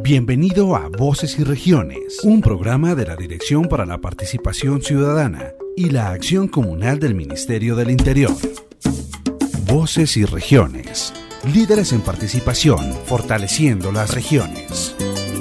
Bienvenido a Voces y Regiones, un programa de la Dirección para la Participación Ciudadana y la Acción Comunal del Ministerio del Interior. Voces y Regiones, líderes en participación, fortaleciendo las regiones.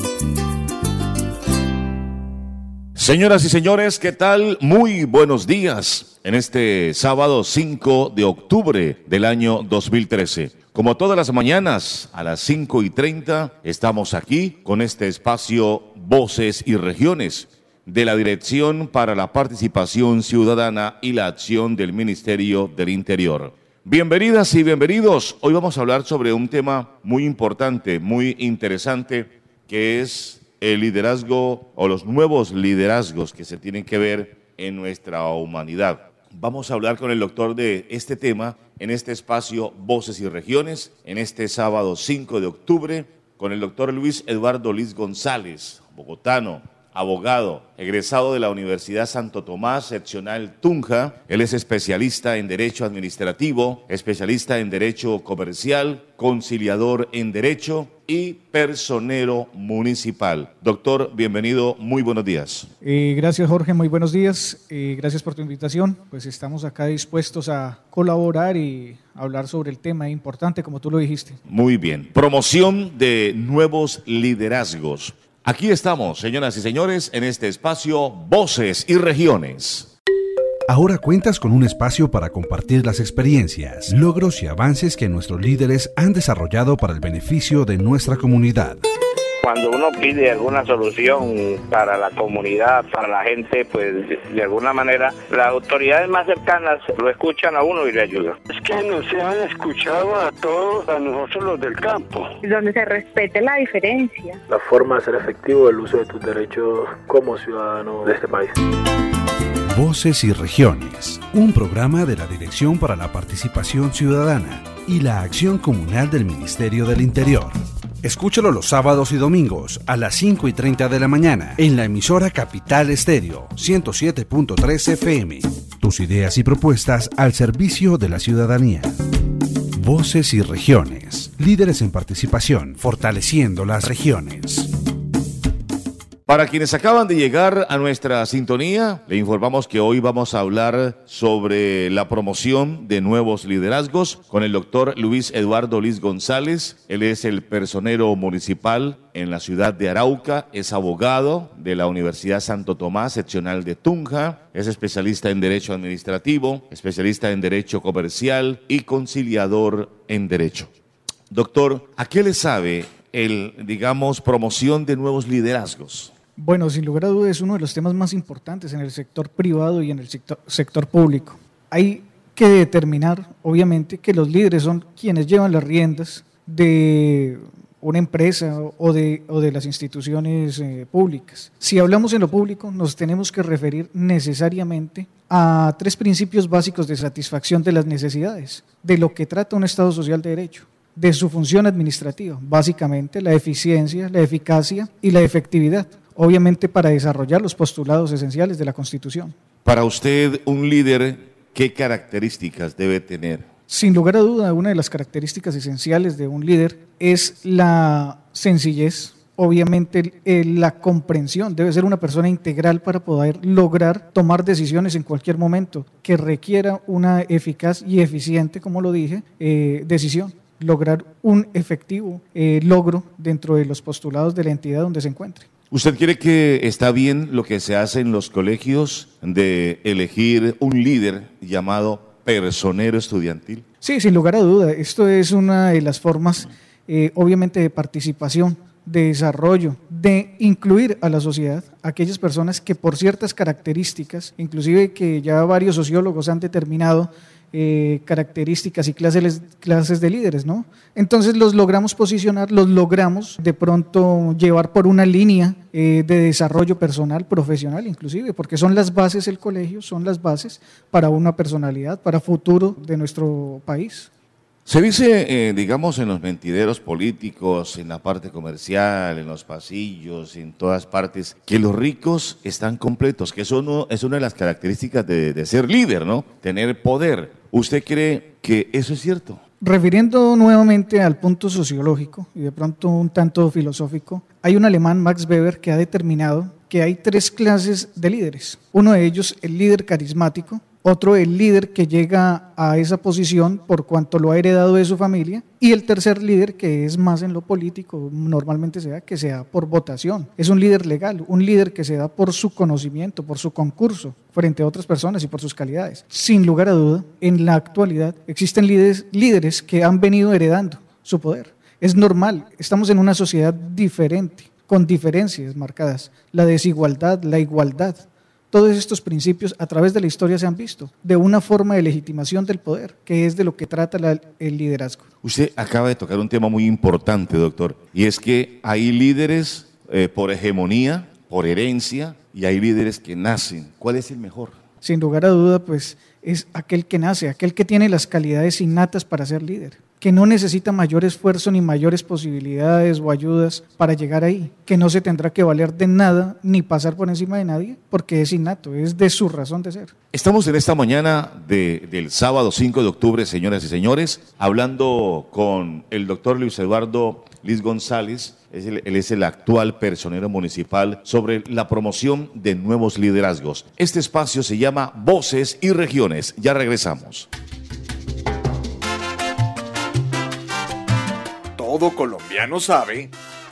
Señoras y señores, ¿qué tal? Muy buenos días en este sábado 5 de octubre del año 2013. Como todas las mañanas, a las 5:30, estamos aquí con este espacio Voces y Regiones de la Dirección para la Participación Ciudadana y la Acción del Ministerio del Interior. Bienvenidas y bienvenidos. Hoy vamos a hablar sobre un tema muy importante, muy interesante, que es el liderazgo o los nuevos liderazgos que se tienen que ver en nuestra humanidad. Vamos a hablar con el doctor de este tema en este espacio Voces y Regiones, en este sábado 5 de octubre, con el doctor Luis Eduardo Liz González, bogotano, abogado, egresado de la Universidad Santo Tomás, seccional Tunja. Él es especialista en Derecho Administrativo, especialista en Derecho Comercial, conciliador en Derecho y personero municipal. Doctor, bienvenido, muy buenos días. Gracias, Jorge, muy buenos días. Gracias por tu invitación. Pues estamos acá dispuestos a colaborar y hablar sobre el tema importante, como tú lo dijiste. Muy bien. Promoción de nuevos liderazgos. Aquí estamos, señoras y señores, en este espacio Voces y Regiones. Ahora cuentas con un espacio para compartir las experiencias, logros y avances que nuestros líderes han desarrollado para el beneficio de nuestra comunidad. Cuando uno pide alguna solución para la comunidad, para la gente, pues de alguna manera las autoridades más cercanas lo escuchan a uno y le ayudan. Es que nos han escuchado a todos, a nosotros los del campo. Donde se respete la diferencia. La forma de ser efectivo el uso de tus derechos como ciudadano de este país. Voces y Regiones, un programa de la Dirección para la Participación Ciudadana y la Acción Comunal del Ministerio del Interior. Escúchalo los sábados y domingos a las 5:30 de la mañana en la emisora Capital Estéreo 107.3 FM. Tus ideas y propuestas al servicio de la ciudadanía. Voces y Regiones, líderes en participación, fortaleciendo las regiones. Para quienes acaban de llegar a nuestra sintonía, le informamos que hoy vamos a hablar sobre la promoción de nuevos liderazgos con el doctor Luis Eduardo Liz González. Él es el personero municipal en la ciudad de Arauca, es abogado de la Universidad Santo Tomás, seccional de Tunja, es especialista en Derecho Administrativo, especialista en Derecho Comercial y conciliador en Derecho. Doctor, ¿a qué le sabe promoción de nuevos liderazgos? Bueno, sin lugar a dudas es uno de los temas más importantes en el sector privado y en el sector público. Hay que determinar, obviamente, que los líderes son quienes llevan las riendas de una empresa o de las instituciones públicas. Si hablamos en lo público, nos tenemos que referir necesariamente a 3 principios básicos de satisfacción de las necesidades, de lo que trata un Estado social de derecho, de su función administrativa, básicamente la eficiencia, la eficacia y la efectividad, obviamente para desarrollar los postulados esenciales de la Constitución. Para usted, un líder, ¿qué características debe tener? Sin lugar a duda, una de las características esenciales de un líder es la sencillez, obviamente la comprensión. Debe ser una persona integral para poder lograr tomar decisiones en cualquier momento que requiera una eficaz y eficiente, como lo dije, decisión. Lograr un efectivo logro dentro de los postulados de la entidad donde se encuentre. ¿Usted cree que está bien lo que se hace en los colegios de elegir un líder llamado personero estudiantil? Sí, sin lugar a duda. Esto es una de las formas, obviamente, de participación, de desarrollo, de incluir a la sociedad, aquellas personas que por ciertas características, inclusive que ya varios sociólogos han determinado, características y clases de líderes, ¿no? Entonces los logramos posicionar, los logramos de pronto llevar por una línea de desarrollo personal, profesional inclusive, porque son las bases del colegio, son las bases para una personalidad, para futuro de nuestro país. Se dice, digamos, en los mentideros políticos, en la parte comercial, en los pasillos, en todas partes, que los ricos están completos, que eso es una de las características de ser líder, ¿no? Tener poder. ¿Usted cree que eso es cierto? Refiriendo nuevamente al punto sociológico y de pronto un tanto filosófico, hay un alemán, Max Weber, que ha determinado que hay 3 clases de líderes. Uno de ellos, el líder carismático, otro, el líder que llega a esa posición por cuanto lo ha heredado de su familia, y el tercer líder, que es más en lo político, normalmente que se da por votación. Es un líder legal, un líder que se da por su conocimiento, por su concurso frente a otras personas y por sus calidades. Sin lugar a duda, en la actualidad existen líderes que han venido heredando su poder. Es normal, estamos en una sociedad diferente, con diferencias marcadas, la desigualdad, la igualdad. Todos estos principios a través de la historia se han visto de una forma de legitimación del poder, que es de lo que trata el liderazgo. Usted acaba de tocar un tema muy importante, doctor, y es que hay líderes por hegemonía, por herencia, y hay líderes que nacen. ¿Cuál es el mejor? Sin lugar a duda, pues es aquel que nace, aquel que tiene las calidades innatas para ser líder, que no necesita mayor esfuerzo ni mayores posibilidades o ayudas para llegar ahí, que no se tendrá que valer de nada ni pasar por encima de nadie, porque es innato, es de su razón de ser. Estamos en esta mañana del sábado 5 de octubre, señoras y señores, hablando con el doctor Luis Eduardo Liz González. Él es el actual personero municipal sobre la promoción de nuevos liderazgos. Este espacio se llama Voces y Regiones. Ya regresamos. Todo colombiano sabe.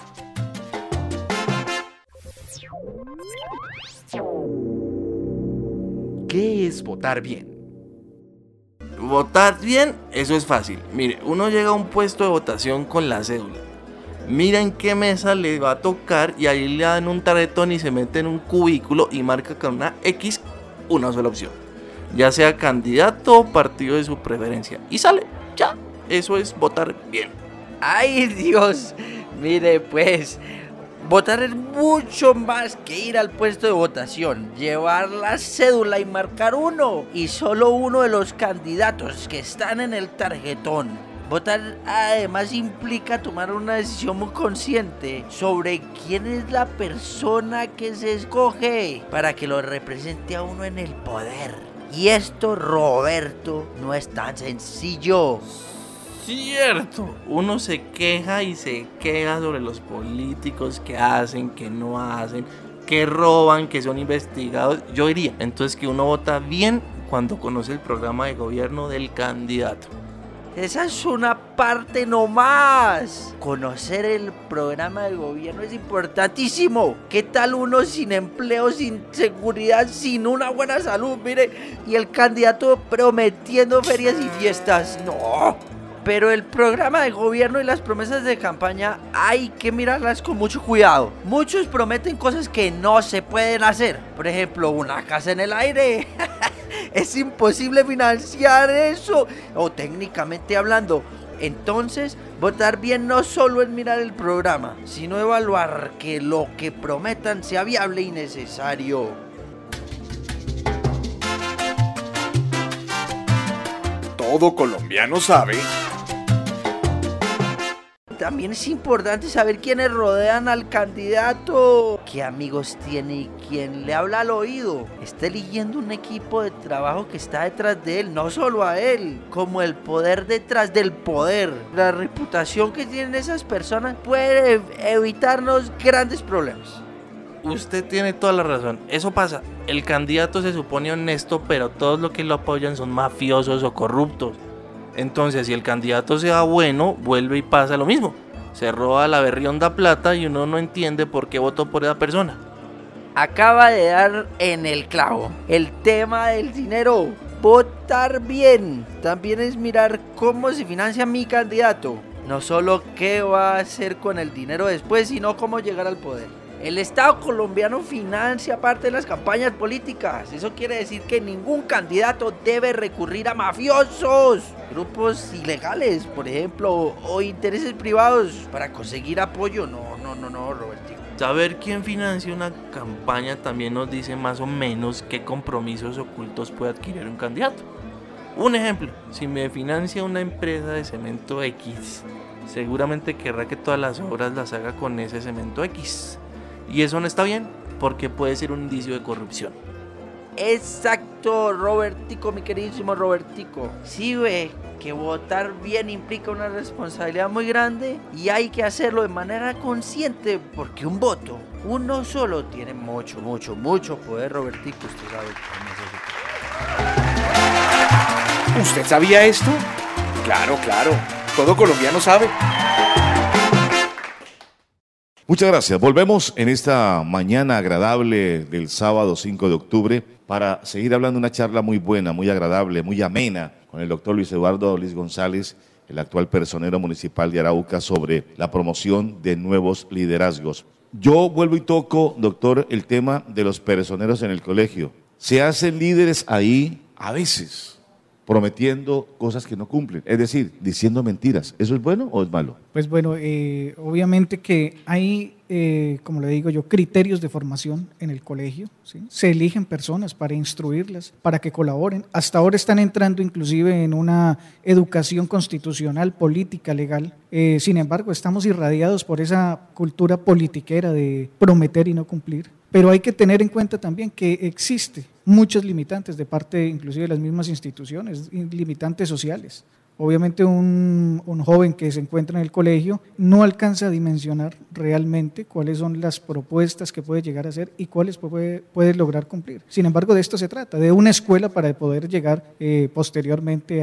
¿Qué es votar bien? Votar bien, eso es fácil. Mire, uno llega a un puesto de votación con la cédula. Mira en qué mesa le va a tocar y ahí le dan un tarjetón y se mete en un cubículo y marca con una X una sola opción. Ya sea candidato o partido de su preferencia. Y sale, ya. Eso es votar bien. ¡Ay, Dios! Mire, pues, votar es mucho más que ir al puesto de votación, llevar la cédula y marcar uno y solo uno de los candidatos que están en el tarjetón. Votar además implica tomar una decisión muy consciente sobre quién es la persona que se escoge para que lo represente a uno en el poder. Y esto, Roberto, no es tan sencillo. Cierto, uno se queja y se queja sobre los políticos que hacen, que no hacen, que roban, que son investigados. Yo diría entonces que uno vota bien cuando conoce el programa de gobierno del candidato. Esa es una parte nomás. Conocer el programa de gobierno es importantísimo. ¿Qué tal uno sin empleo, sin seguridad, sin una buena salud? Mire, y el candidato prometiendo ferias y fiestas. No. Pero el programa de gobierno y las promesas de campaña hay que mirarlas con mucho cuidado. Muchos prometen cosas que no se pueden hacer. Por ejemplo, una casa en el aire. Es imposible financiar eso, o técnicamente hablando. Entonces, votar bien no solo es mirar el programa, sino evaluar que lo que prometan sea viable y necesario. Todo colombiano sabe. También es importante saber quiénes rodean al candidato, qué amigos tiene y quién le habla al oído. Está eligiendo un equipo de trabajo que está detrás de él, no solo a él, como el poder detrás del poder. La reputación que tienen esas personas puede evitarnos grandes problemas. Usted tiene toda la razón, eso pasa. El candidato se supone honesto, pero todos los que lo apoyan son mafiosos o corruptos. Entonces, si el candidato sea bueno, vuelve y pasa lo mismo. Se roba la berrionda plata y uno no entiende por qué votó por esa persona. Acaba de dar en el clavo. El tema del dinero. Votar bien también es mirar cómo se financia mi candidato. No solo qué va a hacer con el dinero después, sino cómo llegar al poder. El Estado colombiano financia parte de las campañas políticas. Eso quiere decir que ningún candidato debe recurrir a mafiosos, grupos ilegales, por ejemplo, o intereses privados para conseguir apoyo. No, Robertico. Saber quién financia una campaña también nos dice más o menos qué compromisos ocultos puede adquirir un candidato. Un ejemplo, si me financia una empresa de cemento X, seguramente querrá que todas las obras las haga con ese cemento X. Y eso no está bien, porque puede ser un indicio de corrupción. Exacto, Robertico, mi queridísimo Robertico. Sí ve que votar bien implica una responsabilidad muy grande y hay que hacerlo de manera consciente porque un voto, uno solo, tiene mucho poder, Robertico. Usted sabe que ¿Usted sabía esto? Claro, todo colombiano sabe. Muchas gracias. Volvemos en esta mañana agradable del sábado 5 de octubre para seguir hablando una charla muy buena, muy agradable, muy amena con el doctor Luis Eduardo Liz González, el actual personero municipal de Arauca, sobre la promoción de nuevos liderazgos. Yo vuelvo y toco, doctor, el tema de los personeros en el colegio. Se hacen líderes ahí a veces, prometiendo cosas que no cumplen, es decir, diciendo mentiras. ¿Eso es bueno o es malo? Pues bueno, obviamente que hay, como le digo yo, criterios de formación en el colegio, ¿sí? Se eligen personas para instruirlas, para que colaboren. Hasta ahora están entrando inclusive en una educación constitucional, política, legal. Sin embargo, estamos irradiados por esa cultura politiquera de prometer y no cumplir. Pero hay que tener en cuenta también que existe muchos limitantes de parte inclusive de las mismas instituciones, limitantes sociales. Obviamente un joven que se encuentra en el colegio no alcanza a dimensionar realmente cuáles son las propuestas que puede llegar a hacer y cuáles puede lograr cumplir. Sin embargo, de esto se trata, de una escuela para poder llegar posteriormente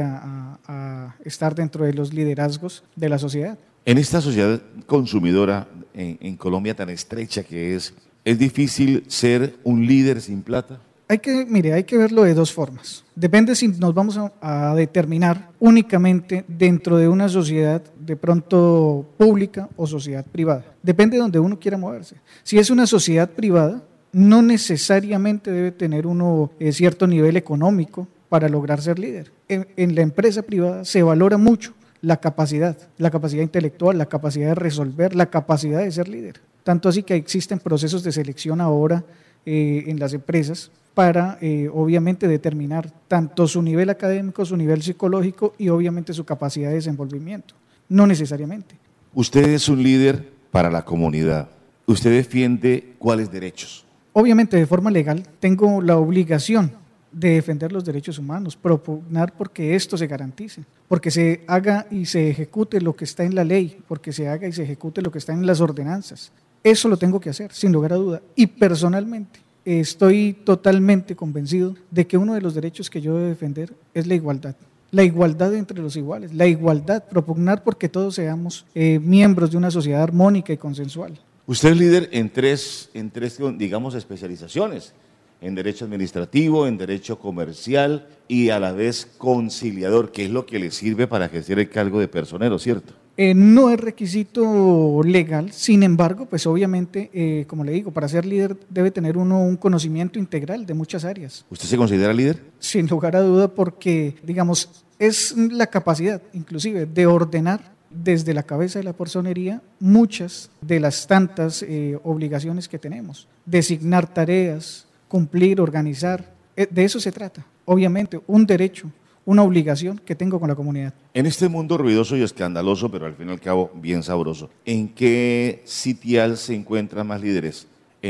a estar dentro de los liderazgos de la sociedad. En esta sociedad consumidora en Colombia tan estrecha que ¿es difícil ser un líder sin plata? Hay que verlo de dos formas. Depende si nos vamos a determinar únicamente dentro de una sociedad de pronto pública o sociedad privada. Depende de donde uno quiera moverse. Si es una sociedad privada, no necesariamente debe tener uno cierto nivel económico para lograr ser líder. En la empresa privada se valora mucho la capacidad intelectual, la capacidad de resolver, la capacidad de ser líder. Tanto así que existen procesos de selección ahora en las empresas para obviamente determinar tanto su nivel académico, su nivel psicológico y obviamente su capacidad de desenvolvimiento. No necesariamente. Usted es un líder para la comunidad. ¿Usted defiende cuáles derechos? Obviamente de forma legal tengo la obligación de defender los derechos humanos, propugnar porque esto se garantice, porque se haga y se ejecute lo que está en la ley, porque se haga y se ejecute lo que está en las ordenanzas. Eso lo tengo que hacer, sin lugar a duda. Y personalmente estoy totalmente convencido de que uno de los derechos que yo debo defender es la igualdad entre los iguales, la igualdad, propugnar porque todos seamos miembros de una sociedad armónica y consensual. Usted es líder en tres, digamos, especializaciones, en derecho administrativo, en derecho comercial y a la vez conciliador, que es lo que le sirve para ejercer el cargo de personero, ¿cierto? No es requisito legal, sin embargo, pues obviamente, como le digo, para ser líder debe tener uno un conocimiento integral de muchas áreas. ¿Usted se considera líder? Sin lugar a duda, porque, digamos, es la capacidad, inclusive, de ordenar desde la cabeza de la personería muchas de las tantas obligaciones que tenemos, designar tareas, cumplir, organizar, de eso se trata. Obviamente, un derecho, una obligación que tengo con la comunidad. En este mundo ruidoso y escandaloso, pero al fin y al cabo bien sabroso, ¿en qué sitial se encuentran más líderes?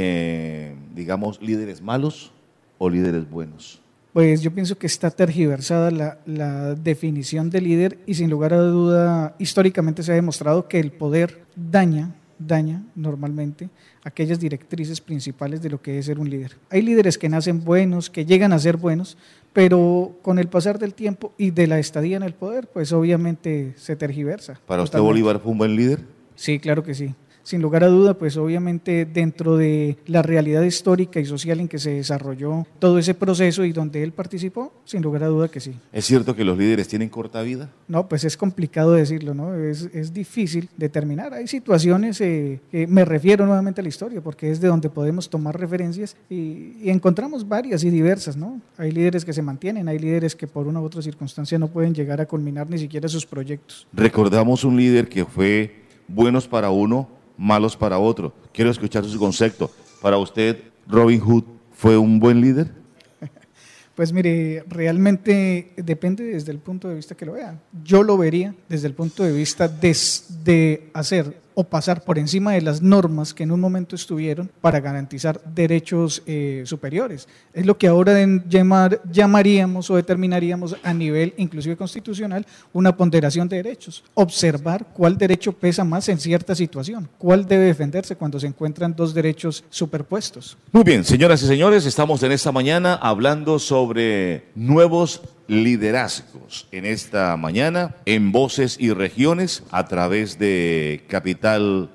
Digamos, ¿líderes malos o líderes buenos? Pues yo pienso que está tergiversada la definición de líder y sin lugar a duda, históricamente se ha demostrado que el poder daña normalmente aquellas directrices principales de lo que es ser un líder. Hay líderes que nacen buenos, que llegan a ser buenos, pero con el pasar del tiempo y de la estadía en el poder, pues obviamente se tergiversa. ¿Para usted Bolívar fue un buen líder? Sí, claro que sí. Sin lugar a duda, pues obviamente dentro de la realidad histórica y social en que se desarrolló todo ese proceso y donde él participó, sin lugar a duda que sí. ¿Es cierto que los líderes tienen corta vida? No, pues es complicado decirlo, ¿no? Es difícil determinar. Hay situaciones, me refiero nuevamente a la historia, porque es de donde podemos tomar referencias y encontramos varias y diversas, ¿no? Hay líderes que se mantienen, hay líderes que por una u otra circunstancia no pueden llegar a culminar ni siquiera sus proyectos. Recordamos un líder que fue buenos para uno, malos para otro. Quiero escuchar su concepto. Para usted, ¿Robin Hood fue un buen líder? Pues mire, realmente depende desde el punto de vista que lo vea. Yo lo vería desde el punto de vista de hacer o pasar por encima de las normas que en un momento estuvieron para garantizar derechos superiores. Es lo que ahora llamaríamos o determinaríamos a nivel inclusive constitucional una ponderación de derechos. Observar cuál derecho pesa más en cierta situación, cuál debe defenderse cuando se encuentran dos derechos superpuestos. Muy bien, señoras y señores, estamos en esta mañana hablando sobre nuevos liderazgos en esta mañana en Voces y Regiones a través de Capital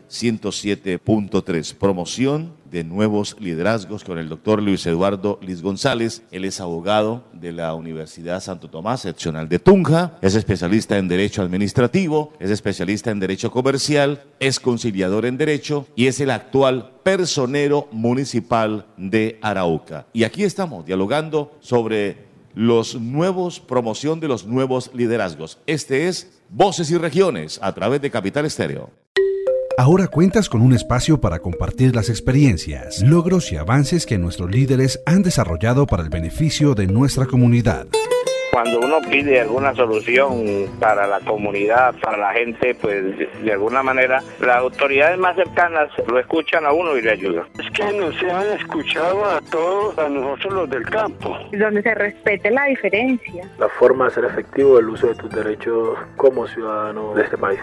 107.3, promoción de nuevos liderazgos con el doctor Luis Eduardo Liz González. Él es abogado de la Universidad Santo Tomás, seccional de Tunja, es especialista en Derecho Administrativo, es especialista en Derecho Comercial, es conciliador en Derecho y es el actual personero municipal de Arauca. Y aquí estamos dialogando sobre promoción de los nuevos liderazgos. Este es Voces y Regiones a través de Capital Estéreo. Ahora cuentas con un espacio para compartir las experiencias, logros y avances que nuestros líderes han desarrollado para el beneficio de nuestra comunidad. Cuando uno pide alguna solución para la comunidad, para la gente, pues de alguna manera las autoridades más cercanas lo escuchan a uno y le ayudan. Es que nos han escuchado a todos, a nosotros los del campo. Donde se respete la diferencia. La forma de hacer efectivo el uso de tus derechos como ciudadano de este país.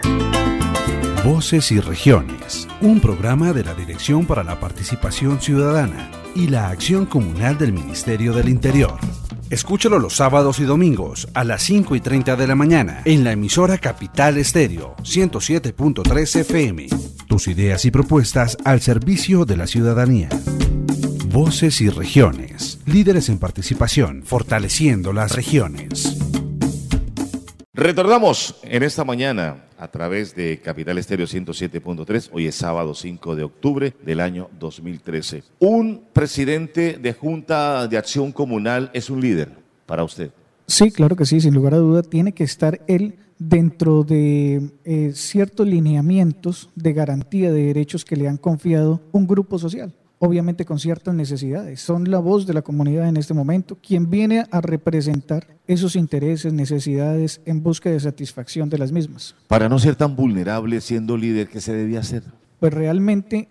Voces y Regiones, un programa de la Dirección para la Participación Ciudadana y la Acción Comunal del Ministerio del Interior. Escúchalo los sábados y domingos a las 5:30 de la mañana en la emisora Capital Estéreo 107.3 FM. Tus ideas y propuestas al servicio de la ciudadanía. Voces y Regiones, líderes en participación, fortaleciendo las regiones. Retornamos en esta mañana a través de Capital Estéreo 107.3. Hoy es sábado 5 de octubre del año 2013. Un presidente de Junta de Acción Comunal es un líder para usted. Sí, claro que sí, sin lugar a duda tiene que estar él dentro de ciertos lineamientos de garantía de derechos que le han confiado un grupo social. Obviamente con ciertas necesidades. Son la voz de la comunidad en este momento, quien viene a representar esos intereses, necesidades en busca de satisfacción de las mismas. Para no ser tan vulnerable siendo líder, ¿qué se debía hacer? Pues realmente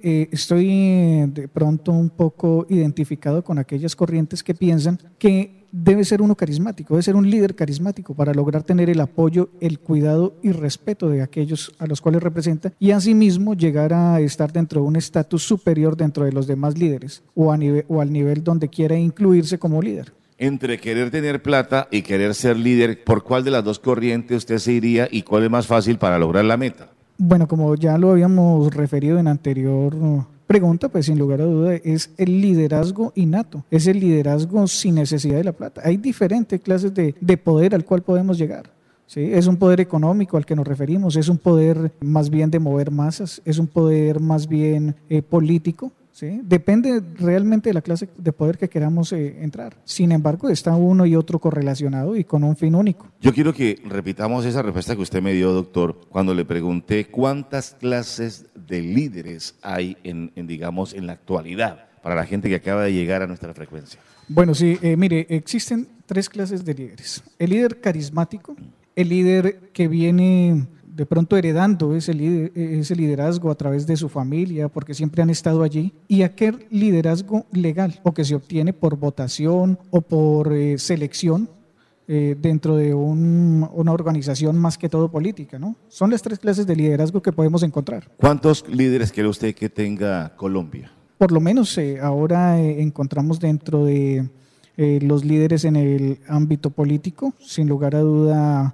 estoy de pronto un poco identificado con aquellas corrientes que piensan que debe ser uno carismático, debe ser un líder carismático para lograr tener el apoyo, el cuidado y respeto de aquellos a los cuales representa y asimismo llegar a estar dentro de un estatus superior dentro de los demás líderes o al nivel donde quiera incluirse como líder. Entre querer tener plata y querer ser líder, ¿por cuál de las dos corrientes usted se iría y cuál es más fácil para lograr la meta? Bueno, como ya lo habíamos referido en anterior pregunta, pues sin lugar a duda es el liderazgo innato, es el liderazgo sin necesidad de la plata. Hay diferentes clases de poder al cual podemos llegar. ¿Sí? Es un poder económico al que nos referimos, es un poder más bien de mover masas, es un poder más bien político. ¿Sí? Depende realmente de la clase de poder que queramos entrar. Sin embargo, está uno y otro correlacionado y con un fin único. Yo quiero que repitamos esa respuesta que usted me dio, doctor, cuando le pregunté cuántas clases de líderes hay en la actualidad para la gente que acaba de llegar a nuestra frecuencia. Bueno, sí, mire, existen tres clases de líderes. El líder carismático, el líder que viene de pronto heredando ese liderazgo a través de su familia, porque siempre han estado allí, y aquel liderazgo legal, o que se obtiene por votación o por selección dentro de una organización más que todo política, ¿no? Son las tres clases de liderazgo que podemos encontrar. ¿Cuántos líderes cree usted que tenga Colombia? Por lo menos ahora encontramos dentro de los líderes en el ámbito político, sin lugar a duda,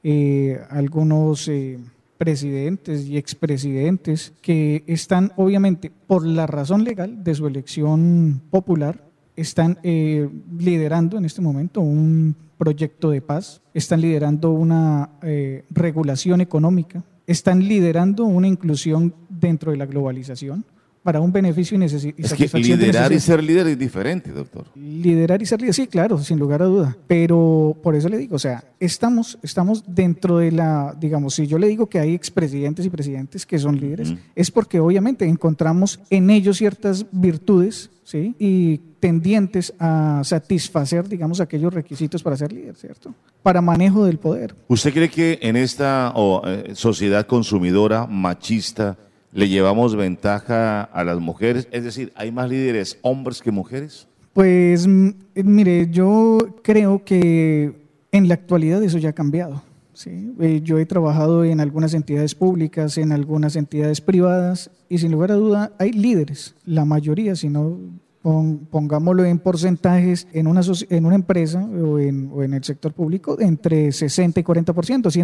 algunos presidentes y expresidentes que están obviamente por la razón legal de su elección popular, están liderando en este momento un proyecto de paz, están liderando una regulación económica, están liderando una inclusión dentro de la globalización para un beneficio y satisfacción. Es que liderar y ser líder es diferente, doctor. Liderar y ser líder, sí, claro, sin lugar a duda. Pero por eso le digo, o sea, estamos dentro de la, digamos, si yo le digo que hay expresidentes y presidentes que son líderes, es porque obviamente encontramos en ellos ciertas virtudes, ¿sí? Y tendientes a satisfacer, digamos, aquellos requisitos para ser líder, ¿cierto? Para manejo del poder. ¿Usted cree que en esta sociedad consumidora, machista, le llevamos ventaja a las mujeres? Es decir, ¿hay más líderes hombres que mujeres? Pues mire, yo creo que en la actualidad eso ya ha cambiado. ¿Sí? Yo he trabajado en algunas entidades públicas, en algunas entidades privadas y sin lugar a duda hay líderes, la mayoría, si no pongámoslo en porcentajes, en una empresa o en el sector público, entre 60 y 40%,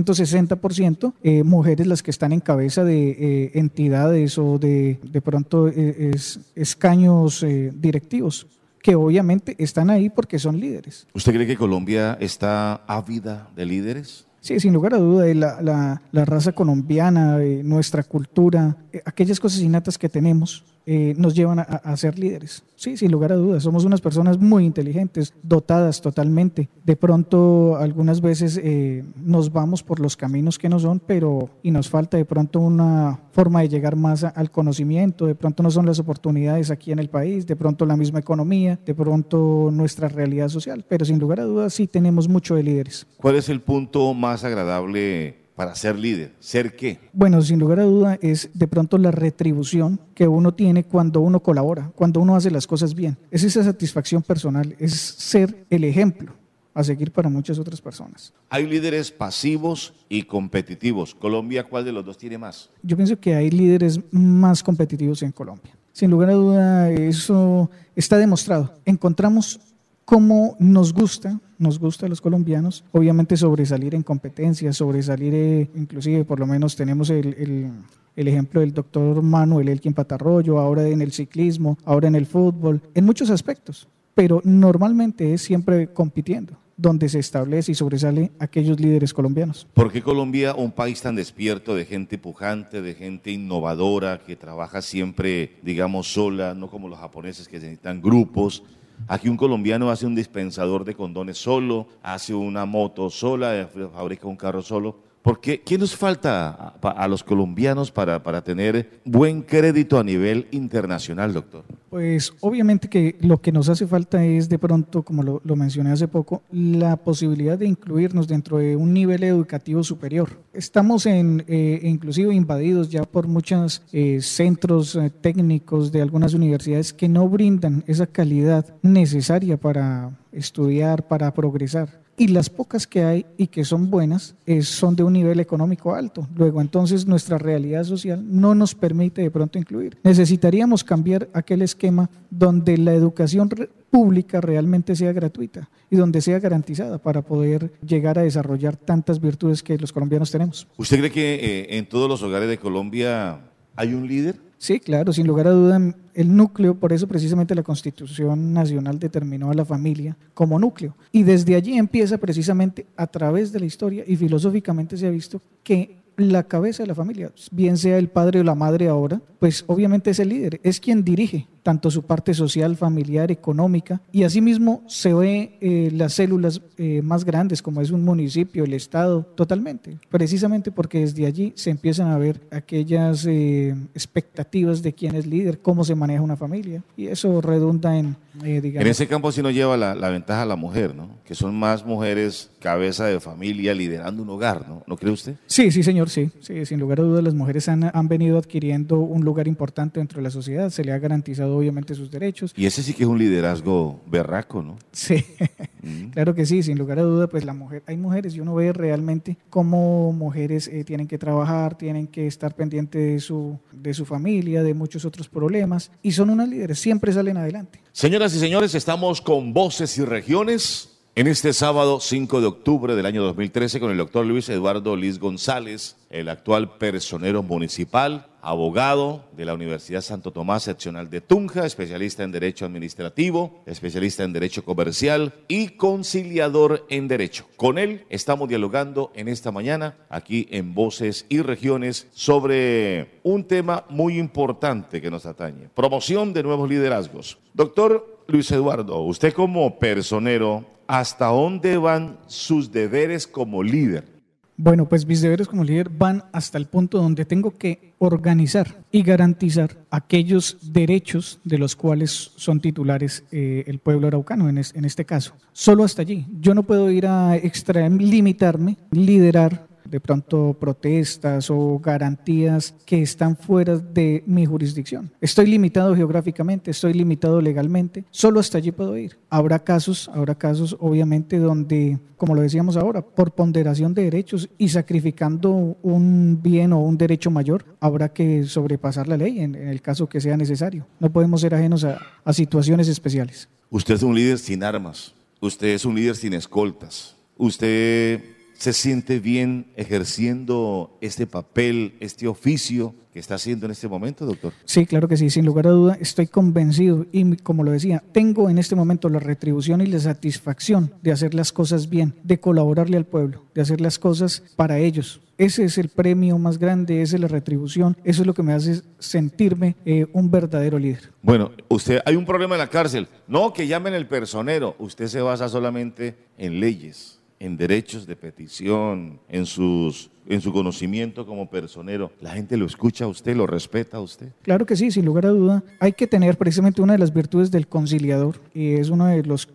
160% mujeres las que están en cabeza de entidades o de pronto escaños directivos, que obviamente están ahí porque son líderes. ¿Usted cree que Colombia está ávida de líderes? Sí, sin lugar a duda, la raza colombiana, nuestra cultura, aquellas cosas innatas que tenemos nos llevan a ser líderes. Sí, sin lugar a dudas, somos unas personas muy inteligentes, dotadas totalmente. De pronto, algunas veces nos vamos por los caminos que no son, y nos falta de pronto una forma de llegar más al conocimiento, de pronto no son las oportunidades aquí en el país, de pronto la misma economía, de pronto nuestra realidad social, pero sin lugar a dudas sí tenemos mucho de líderes. ¿Cuál es el punto más agradable para ser líder? ¿Ser qué? Bueno, sin lugar a duda es de pronto la retribución que uno tiene cuando uno colabora, cuando uno hace las cosas bien. Es esa satisfacción personal, es ser el ejemplo a seguir para muchas otras personas. Hay líderes pasivos y competitivos. Colombia, ¿cuál de los dos tiene más? Yo pienso que hay líderes más competitivos en Colombia. Sin lugar a duda, eso está demostrado. Encontramos cómo nos gusta a los colombianos, obviamente sobresalir en competencias, sobresalir, inclusive por lo menos tenemos el ejemplo del doctor Manuel Elkin Patarroyo, ahora en el ciclismo, ahora en el fútbol, en muchos aspectos, pero normalmente es siempre compitiendo, donde se establece y sobresale aquellos líderes colombianos. ¿Por qué Colombia, un país tan despierto, de gente pujante, de gente innovadora, que trabaja siempre, digamos, sola, no como los japoneses que necesitan grupos? Aquí un colombiano hace un dispensador de condones solo, hace una moto sola, fabrica un carro solo. ¿Por qué? ¿Qué nos falta a los colombianos para tener buen crédito a nivel internacional, doctor? Pues obviamente que lo que nos hace falta es de pronto, como lo mencioné hace poco, la posibilidad de incluirnos dentro de un nivel educativo superior. Estamos inclusive invadidos ya por muchos centros técnicos de algunas universidades que no brindan esa calidad necesaria para estudiar, para progresar. Y las pocas que hay y que son buenas son de un nivel económico alto. Luego, entonces, nuestra realidad social no nos permite de pronto incluir. Necesitaríamos cambiar aquel esquema donde la educación pública realmente sea gratuita y donde sea garantizada para poder llegar a desarrollar tantas virtudes que los colombianos tenemos. ¿Usted cree que en todos los hogares de Colombia hay un líder? Sí, claro, sin lugar a duda, el núcleo, por eso precisamente la Constitución Nacional determinó a la familia como núcleo. Y desde allí empieza precisamente a través de la historia y filosóficamente se ha visto que la cabeza de la familia, bien sea el padre o la madre ahora, pues obviamente es el líder, es quien dirige tanto su parte social, familiar, económica, y asimismo se ve las células más grandes como es un municipio, el Estado, totalmente, precisamente porque desde allí se empiezan a ver aquellas expectativas de quién es líder, cómo se maneja una familia, y eso redunda en, digamos... En ese campo sí nos lleva la ventaja a la mujer, ¿no? Que son más mujeres cabeza de familia liderando un hogar, ¿no? ¿No cree usted? Sí, señor, sí, sin lugar a dudas las mujeres han venido adquiriendo un lugar importante dentro de la sociedad, se le ha garantizado obviamente sus derechos. Y ese sí que es un liderazgo berraco, ¿no? Sí, claro que sí, sin lugar a duda, pues hay mujeres y uno ve realmente cómo mujeres tienen que trabajar, tienen que estar pendientes de su familia, de muchos otros problemas, y son unas líderes, siempre salen adelante. Señoras y señores, estamos con Voces y Regiones en este sábado 5 de octubre del año 2013 con el doctor Luis Eduardo Liz González, el actual personero municipal, abogado de la Universidad Santo Tomás Seccional de Tunja, especialista en Derecho Administrativo, especialista en Derecho Comercial y conciliador en Derecho. Con él estamos dialogando en esta mañana aquí en Voces y Regiones sobre un tema muy importante que nos atañe, promoción de nuevos liderazgos. Doctor Luis Eduardo, usted como personero, ¿hasta dónde van sus deberes como líder? Bueno, pues mis deberes como líder van hasta el punto donde tengo que organizar y garantizar aquellos derechos de los cuales son titulares el pueblo araucano en este caso. Solo hasta allí. Yo no puedo ir a limitarme, liderar de pronto protestas o garantías que están fuera de mi jurisdicción. Estoy limitado geográficamente, estoy limitado legalmente, solo hasta allí puedo ir. Habrá casos obviamente donde, como lo decíamos ahora, por ponderación de derechos y sacrificando un bien o un derecho mayor, habrá que sobrepasar la ley en el caso que sea necesario. No podemos ser ajenos a situaciones especiales. Usted es un líder sin armas, usted es un líder sin escoltas, usted se siente bien ejerciendo este papel, este oficio que está haciendo en este momento, doctor. Sí, claro que sí, sin lugar a duda, estoy convencido y, como lo decía, tengo en este momento la retribución y la satisfacción de hacer las cosas bien, de colaborarle al pueblo, de hacer las cosas para ellos. Ese es el premio más grande, esa es la retribución, eso es lo que me hace sentirme un verdadero líder. Bueno, usted, hay un problema en la cárcel, no que llamen el personero, usted se basa solamente en leyes, en derechos de petición, en su conocimiento como personero. ¿La gente lo escucha a usted, lo respeta a usted? Claro que sí, sin lugar a duda. Hay que tener precisamente una de las virtudes del conciliador, y es uno de los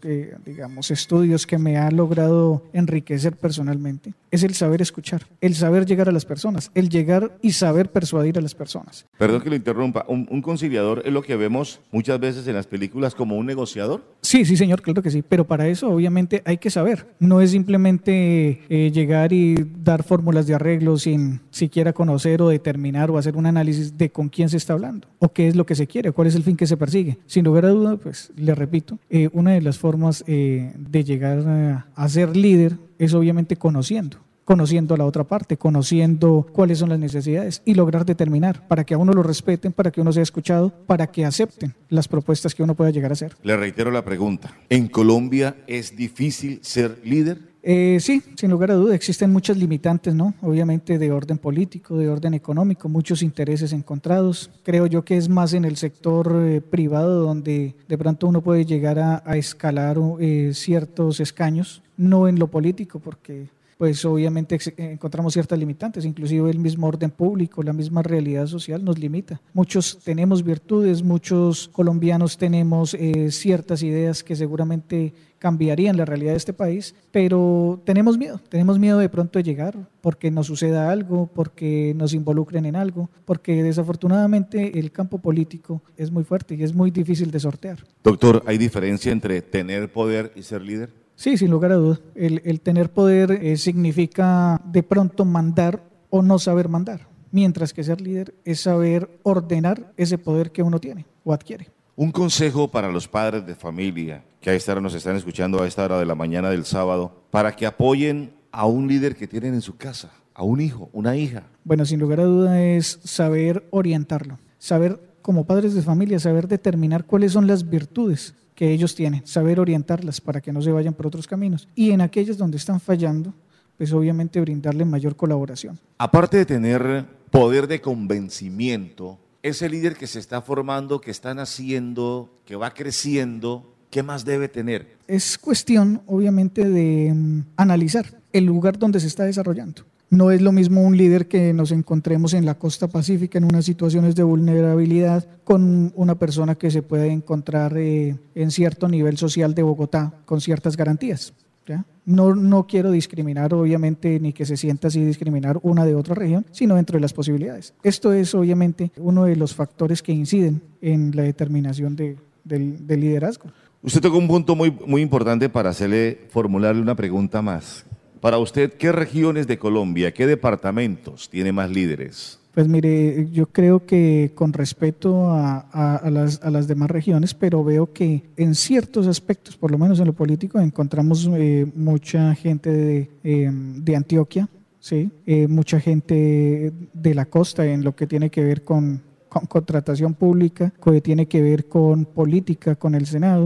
estudios que me ha logrado enriquecer personalmente. Es el saber escuchar, el saber llegar a las personas, el llegar y saber persuadir a las personas. Perdón que lo interrumpa, ¿un conciliador es lo que vemos muchas veces en las películas como un negociador? Sí, señor, claro que sí, pero para eso obviamente hay que saber. No es simplemente llegar y dar fórmulas de arreglo sin siquiera conocer o determinar o hacer un análisis de con quién se está hablando o qué es lo que se quiere, cuál es el fin que se persigue. Sin lugar a duda, pues le repito, una de las formas de llegar a ser líder es obviamente conociendo a la otra parte, conociendo cuáles son las necesidades y lograr determinar para que a uno lo respeten, para que uno sea escuchado, para que acepten las propuestas que uno pueda llegar a hacer. Le reitero la pregunta, ¿en Colombia es difícil ser líder? Sí, sin lugar a duda, existen muchas limitantes, ¿no? Obviamente de orden político, de orden económico, muchos intereses encontrados. Creo yo que es más en el sector privado donde de pronto uno puede llegar a escalar ciertos escaños, no en lo político, porque pues obviamente encontramos ciertas limitantes, inclusive el mismo orden público, la misma realidad social nos limita. Muchos tenemos virtudes, muchos colombianos tenemos ciertas ideas que seguramente cambiarían la realidad de este país, pero tenemos miedo de pronto de llegar, porque nos suceda algo, porque nos involucren en algo, porque desafortunadamente el campo político es muy fuerte y es muy difícil de sortear. Doctor, ¿hay diferencia entre tener poder y ser líder? Sí, sin lugar a duda. El tener poder significa de pronto mandar o no saber mandar, mientras que ser líder es saber ordenar ese poder que uno tiene o adquiere. Un consejo para los padres de familia que a esta hora nos están escuchando a esta hora de la mañana del sábado, para que apoyen a un líder que tienen en su casa, a un hijo, una hija. Bueno, sin lugar a duda es saber orientarlo, saber como padres de familia, saber determinar cuáles son las virtudes que ellos tienen, saber orientarlas para que no se vayan por otros caminos. Y en aquellas donde están fallando, pues obviamente brindarle mayor colaboración. Aparte de tener poder de convencimiento, ese líder que se está formando, que está naciendo, que va creciendo, ¿qué más debe tener? Es cuestión, obviamente, de analizar el lugar donde se está desarrollando. No es lo mismo un líder que nos encontremos en la costa pacífica en unas situaciones de vulnerabilidad con una persona que se puede encontrar en cierto nivel social de Bogotá con ciertas garantías, ¿ya? No quiero discriminar, obviamente, ni que se sienta así discriminar una de otra región, sino dentro de las posibilidades. Esto es, obviamente, uno de los factores que inciden en la determinación del liderazgo. Usted tocó un punto muy importante para formularle una pregunta más. Para usted, ¿qué regiones de Colombia, qué departamentos tiene más líderes? Pues mire, yo creo que con respeto a las demás regiones, pero veo que en ciertos aspectos, por lo menos en lo político, encontramos mucha gente de Antioquia, ¿sí? Mucha gente de la costa en lo que tiene que ver con contratación pública, que tiene que ver con política, con el Senado,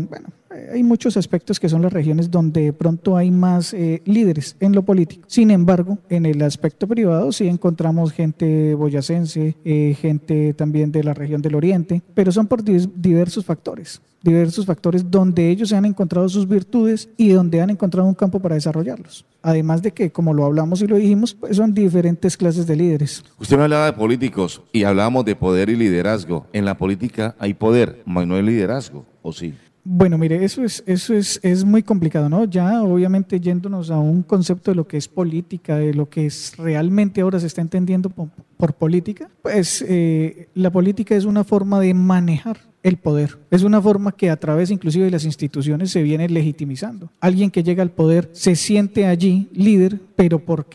hay muchos aspectos que son las regiones donde de pronto hay más líderes en lo político. Sin embargo, en el aspecto privado sí encontramos gente boyacense, gente también de la región del Oriente, pero son por diversos factores donde ellos han encontrado sus virtudes y donde han encontrado un campo para desarrollarlos. Además de que, como lo hablamos y lo dijimos, pues son diferentes clases de líderes. Usted me hablaba de políticos y hablábamos de poder y liderazgo. En la política hay poder, no hay liderazgo, ¿o sí? Bueno, mire, eso es muy complicado, ¿no? Ya obviamente yéndonos a un concepto de lo que es política, de lo que es realmente ahora se está entendiendo por política, pues la política es una forma de manejar el poder. Es una forma que a través inclusive de las instituciones se viene legitimizando. Alguien que llega al poder se siente allí líder, pero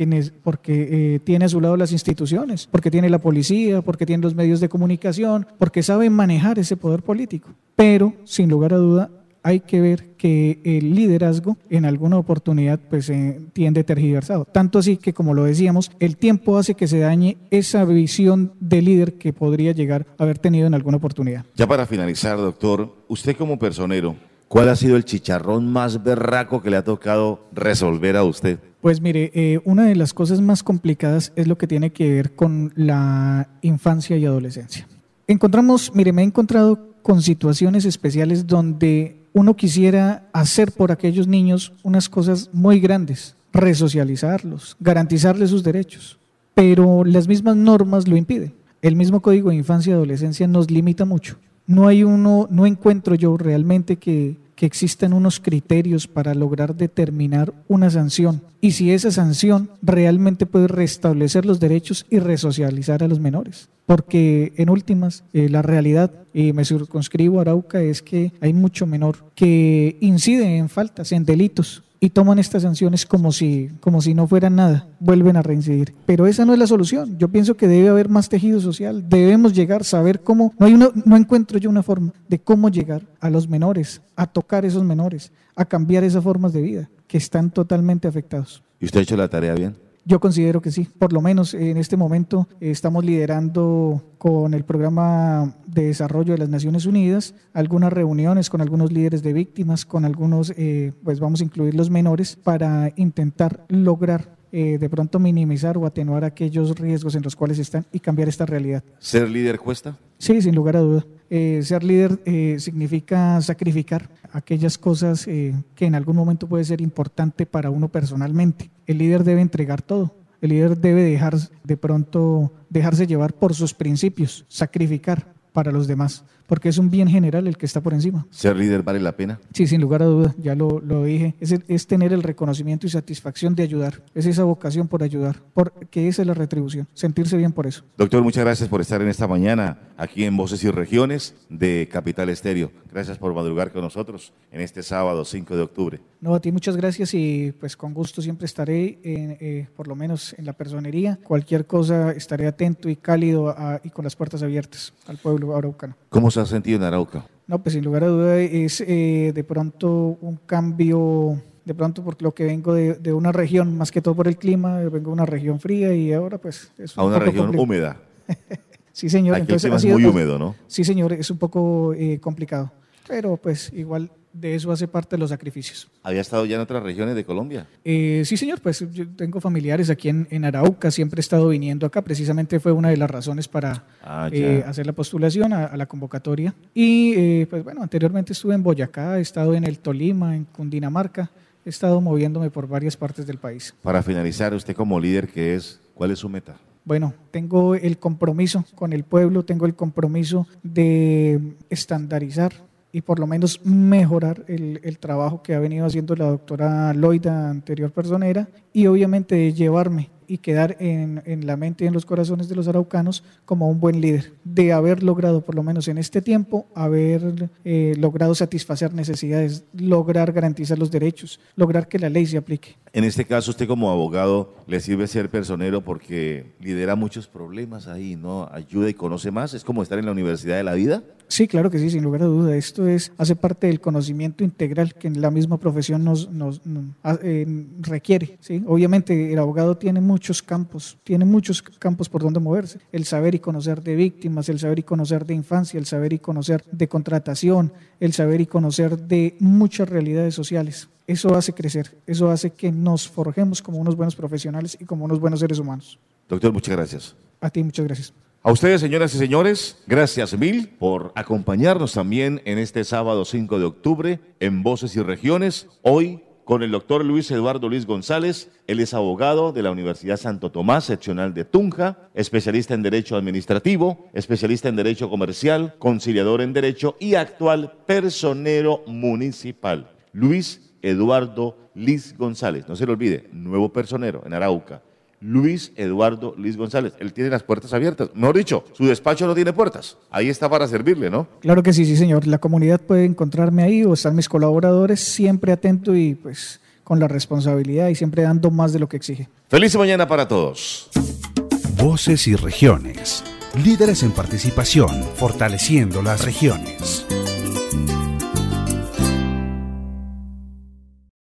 porque tiene a su lado las instituciones, porque tiene la policía, porque tiene los medios de comunicación, porque sabe manejar ese poder político. Pero, sin lugar a duda, hay que ver que el liderazgo en alguna oportunidad pues tiende tergiversado. Tanto así que, como lo decíamos, el tiempo hace que se dañe esa visión de líder que podría llegar a haber tenido en alguna oportunidad. Ya para finalizar, doctor, usted como personero, ¿cuál ha sido el chicharrón más berraco que le ha tocado resolver a usted? Pues mire, una de las cosas más complicadas es lo que tiene que ver con la infancia y adolescencia. Me he encontrado con situaciones especiales donde uno quisiera hacer por aquellos niños unas cosas muy grandes, resocializarlos, garantizarles sus derechos, pero las mismas normas lo impiden. El mismo Código de Infancia y Adolescencia nos limita mucho. No encuentro yo realmente que existan unos criterios para lograr determinar una sanción, y si esa sanción realmente puede restablecer los derechos y resocializar a los menores. Porque en últimas, la realidad, y me circunscribo a Arauca, es que hay mucho menor que incide en faltas, en delitos, y toman estas sanciones como si no fueran nada, vuelven a reincidir. Pero esa no es la solución. Yo pienso que debe haber más tejido social, debemos saber cómo, no encuentro yo una forma de cómo llegar a los menores, a tocar esos menores, a cambiar esas formas de vida que están totalmente afectados. ¿Y usted ha hecho la tarea bien? Yo considero que sí, por lo menos en este momento estamos liderando con el Programa de Desarrollo de las Naciones Unidas algunas reuniones con algunos líderes de víctimas, con algunos, pues vamos a incluir los menores para intentar lograr de pronto minimizar o atenuar aquellos riesgos en los cuales están y cambiar esta realidad. ¿Ser líder cuesta? Sí, sin lugar a duda. Ser líder significa sacrificar aquellas cosas que en algún momento puede ser importante para uno personalmente. El líder debe entregar todo. El líder debe dejarse llevar por sus principios, sacrificar para los demás, porque es un bien general el que está por encima. ¿Ser líder vale la pena? Sí, sin lugar a duda, ya lo dije, es tener el reconocimiento y satisfacción de ayudar, es esa vocación por ayudar, porque esa es la retribución, sentirse bien por eso. Doctor, muchas gracias por estar en esta mañana aquí en Voces y Regiones de Capital Estéreo. Gracias por madrugar con nosotros en este sábado 5 de octubre. No, a ti muchas gracias y pues con gusto siempre estaré, por lo menos en la personería. Cualquier cosa estaré atento y cálido y con las puertas abiertas al pueblo araucano. ¿Cómo se ha sentido en Arauca? No, pues sin lugar a duda es de pronto un cambio, de pronto porque lo que vengo de una región, más que todo por el clima, vengo de una región fría y ahora pues es a una región húmeda. Sí, señor. Aquí entonces el clima es muy húmedo, ¿no? Sí, señor, es un poco complicado, pero pues igual de eso hace parte de los sacrificios. ¿Había estado ya en otras regiones de Colombia? Sí, señor, pues yo tengo familiares aquí en Arauca, siempre he estado viniendo acá, precisamente fue una de las razones para hacer la postulación a la convocatoria. Y pues bueno, anteriormente estuve en Boyacá, he estado en el Tolima, en Cundinamarca, he estado moviéndome por varias partes del país. Para finalizar, usted como líder, ¿cuál es su meta? Bueno, tengo el compromiso con el pueblo, tengo el compromiso de estandarizar y por lo menos mejorar el trabajo que ha venido haciendo la doctora Loida, anterior personera, y obviamente de llevarme y quedar en la mente y en los corazones de los araucanos como un buen líder, de haber logrado por lo menos en este tiempo, haber logrado satisfacer necesidades, lograr garantizar los derechos, lograr que la ley se aplique. En este caso, usted como abogado le sirve ser personero porque lidera muchos problemas ahí, ¿no? Ayuda y conoce más, es como estar en la universidad de la vida. Sí, claro que sí, sin lugar a duda. Esto hace parte del conocimiento integral que en la misma profesión nos requiere, ¿sí? Obviamente el abogado tiene muchos campos por donde moverse. El saber y conocer de víctimas, el saber y conocer de infancia, el saber y conocer de contratación, el saber y conocer de muchas realidades sociales. Eso hace crecer, eso hace que nos forjemos como unos buenos profesionales y como unos buenos seres humanos. Doctor, muchas gracias. A ti, muchas gracias. A ustedes, señoras y señores, gracias mil por acompañarnos también en este sábado 5 de octubre en Voces y Regiones, hoy con el doctor Luis Eduardo Liz González. Él es abogado de la Universidad Santo Tomás, seccional de Tunja, especialista en Derecho Administrativo, especialista en Derecho Comercial, conciliador en Derecho y actual personero municipal. Luis Eduardo Liz González, no se le olvide, nuevo personero en Arauca. Luis Eduardo Liz González, él tiene las puertas abiertas. Mejor dicho, su despacho no tiene puertas. Ahí está para servirle, ¿no? Claro que sí, señor. La comunidad puede encontrarme ahí o están mis colaboradores, siempre atento y pues con la responsabilidad y siempre dando más de lo que exige. Feliz mañana para todos. Voces y regiones. Líderes en participación, fortaleciendo las regiones.